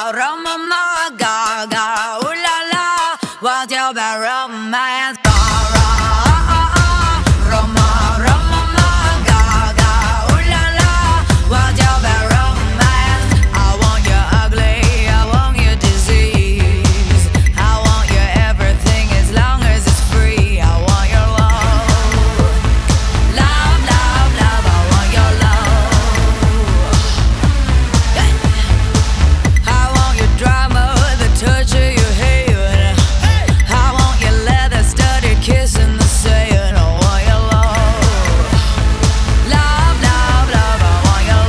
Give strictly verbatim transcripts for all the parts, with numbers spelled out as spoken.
Roma, Roma, ma, ga, ga, ooh la la. What's your bad romance? Ra, ra, ah, ah, ah. Roma, Roma, ma, ga, ga, ooh la la. What's your bad romance? I want you ugly, I want you disease. I want you everything as long as it's free. I want your love, love, love, love. I want your love. I want your drama, the torture you hate. I want your leather-studded kiss in the sand. I want your love, love, love, love. I want your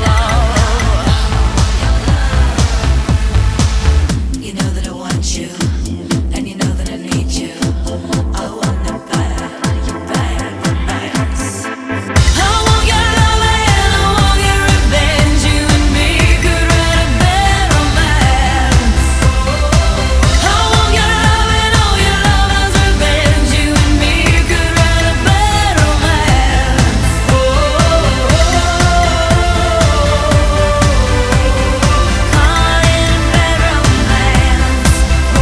love. You know that I want you, and you know that I need you. I want the bad, your bad romance. I want your love and I want your revenge. You and me could write a bad romance. I want your love and all your lovers' revenge. You and me could write a bad romance. Oh, call it a bad romance. Oh,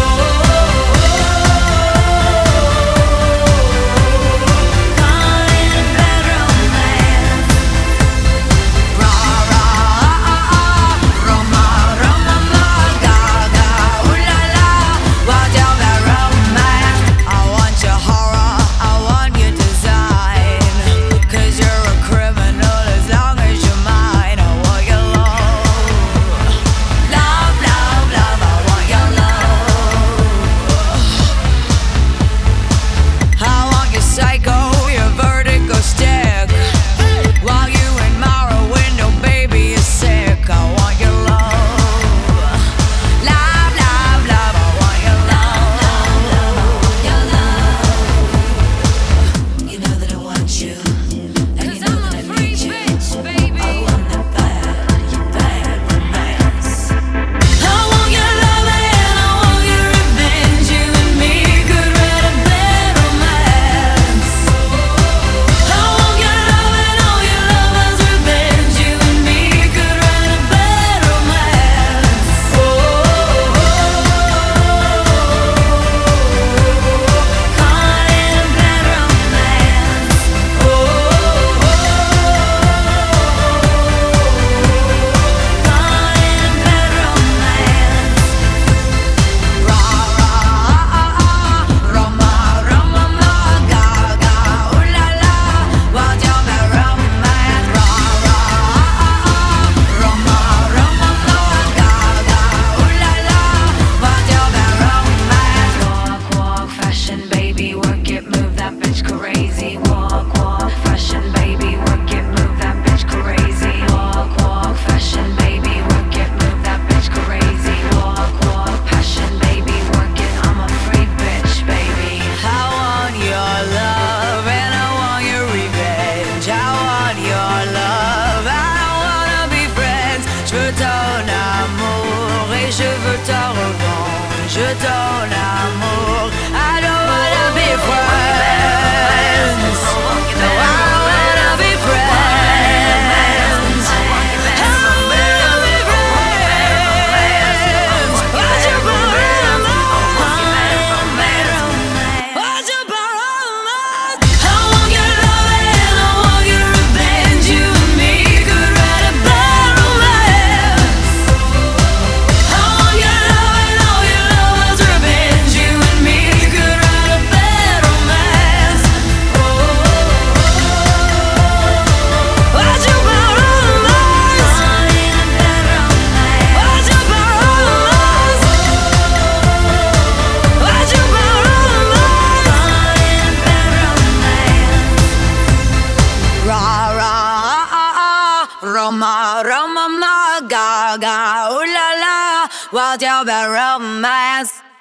call it a bad romance. Ra, ra, ah, ah, ah. Roma, Roma, ma, ga, ga, ooh la la. What's your bad romance? I want your horror, I want your design. 'Cause you're a criminal as long as you're mine. I want your love, love, love, love. I want your love. I want your psycho, your vertigo stick. While you admire a window, baby, you're sick. I want your love, love, love, love. I want your love, your love. You know that I want you, and you know that I need you. I want the bad, your bad romance. I want your love and I want your revenge. You and me could write a bad romance. I want your love and all your lovers' revenge. You and me could write a bad romance. Oh, call it a bad romance. Oh, call it a bad romance. Ra, ra, ah, ah, ah. Roma, Roma, ma, ga, ga, ooh la la. What's your bad romance? Ra, ra, ah, ah, ah. Roma, Roma, ma, ga, ga, ooh la la. What's your bad romance? Walk, walk, fashion, baby, work it, move that bitch crazy. Walk, walk, fashion, baby, work it, move that bitch crazy. Walk, walk, fashion, baby, work it, move that bitch crazy. Walk, walk, passion, baby, work it. I'm a free bitch, baby. I want your love and I want your revenge. I want your love, I wanna be friends. Je veux ton amour et je veux ta revanche. Je veux ton amour, I don't wanna be friends. No, I wanna be friends. I wanna be friends. What's your bad romance? What's your bad romance? I want your love and I want your revenge. You and me could write a bad romance. I want your love and all your lovers' revenge. You and me could write a bad romance. Oh, what's your bad romance? What's your bad romance? What's your bad romance? Ra, ra, ah, ah, ah. Roma, Roma, ma, ga, ga, ooh la la. What's your bad romance?